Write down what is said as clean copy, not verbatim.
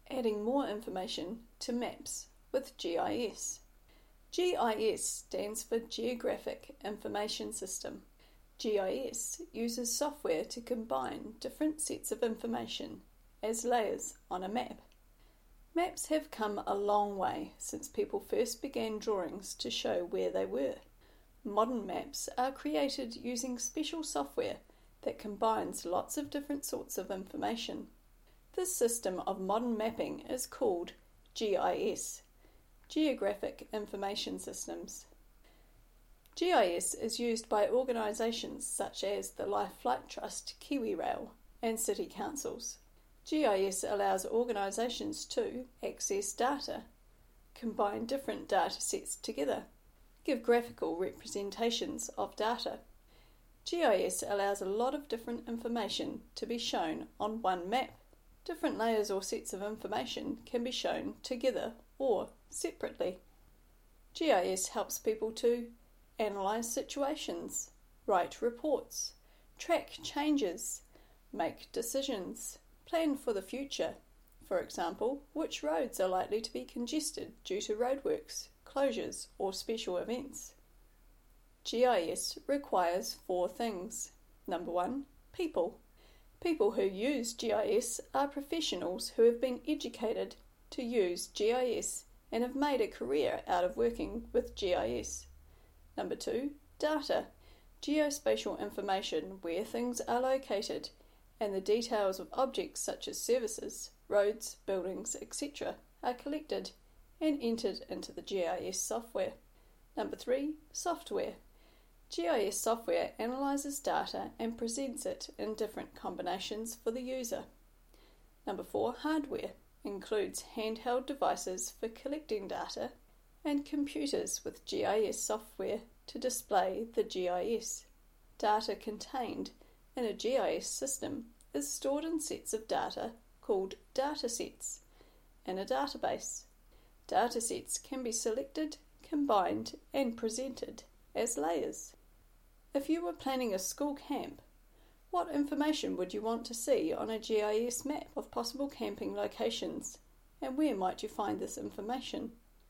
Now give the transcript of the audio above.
adding more information to maps with GIS. GIS stands for Geographic Information System. GIS uses software to combine different sets of information as layers on a map. Maps have come a long way since people first began drawings to show where they were. Modern maps are created using special software that combines lots of different sorts of information. This system of modern mapping is called GIS, Geographic Information Systems. GIS is used by organisations such as the Life Flight Trust, KiwiRail, and city councils. GIS allows organisations to access data, combine different data sets together, give graphical representations of data. GIS allows a lot of different information to be shown on one map. Different layers or sets of information can be shown together or separately. GIS helps people to analyse situations, write reports, track changes, make decisions, plan for the future. For example, which roads are likely to be congested due to roadworks, closures or special events. GIS requires 4 things. Number 1, people. People who use GIS are professionals who have been educated to use GIS and have made a career out of working with GIS. Number 2, data. Geospatial information, where things are located, and the details of objects such as services, roads, buildings, etc. are collected and entered into the GIS software. Number 3, software. GIS software analyses data and presents it in different combinations for the user. Number 4, hardware. Includes handheld devices for collecting data and computers with GIS software to display the GIS. Data contained in a GIS system is stored in sets of data called datasets in a database. Datasets can be selected, combined and presented as layers. If you were planning a school camp, what information would you want to see on a GIS map of possible camping locations, and where might you find this information?